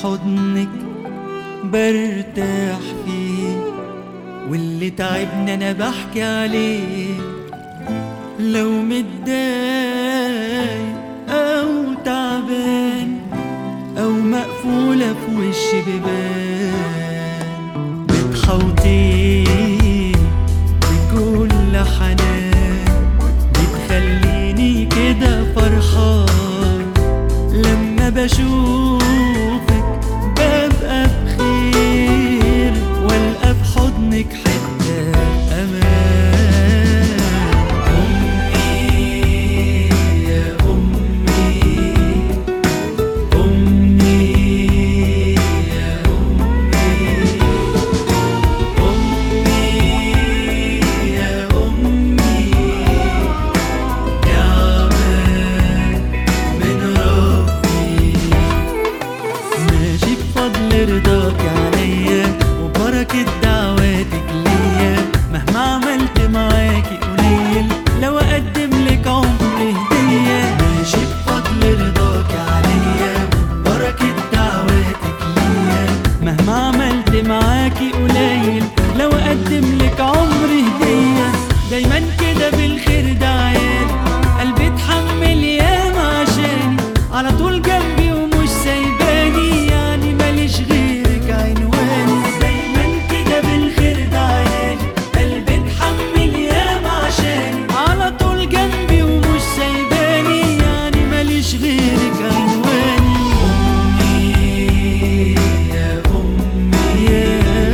حضنك برتاح فيه، واللي تعبني انا بحكي عليه. لو متضايق او تعبان او مقفولة في وشي بيبان، بتحوطيني بكل حنان، بتخليني كده فرحان. لما بشوفك ببقى بخير، والقى في حضنك حتة امان. امي يا امي، امي يا امي، امي يا امي، نعمة من ربي. ماشي بفضل رضاك عليا وبركة دعواتك ليا، مهما عملت معاكي قليل لو اقدم لك عمري هدية. ماشي بفضل رضاك عليا وبركة دعواتك ليا، مهما عملت معاكي قليل لو اقدم لك عمري هدية. دايما كده بالخير دعيالي، قلبي اتحمل ياما عشاني، على طول جنبي ومش سايباني، يعني ماليش غيرك عنواني. دايما كده بالخير دعيالي، قلبي اتحمل ياما عشاني، على طول جنبي ومش سايباني، يعني ماليش غيرك عنواني. امي يا امي يا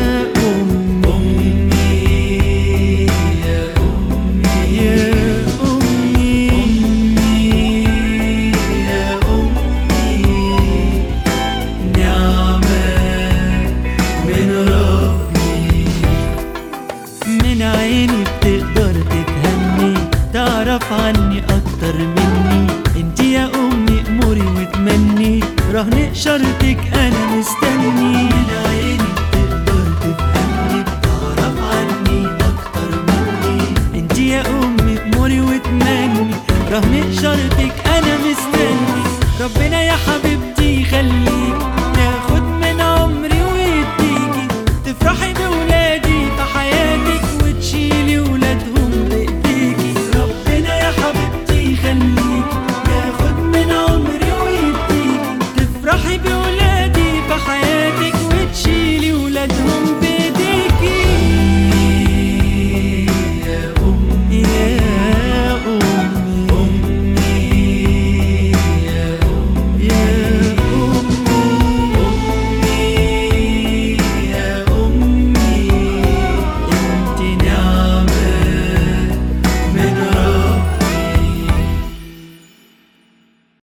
امي، يا امي يا امي، امي يا امي، نعمة من ربي. من عيني بتقدر تفهمني، تعرف عني اكتر مني، انتي يا امي اموري وتمني، رهن اشارتك انا مستني. من عيني بتقدر تفهمني، تعرف عني اكتر مني، انتي يا امي اموري وتمني، رهن اشارتك انا مستني. ربنا يا حبيبتي يخليك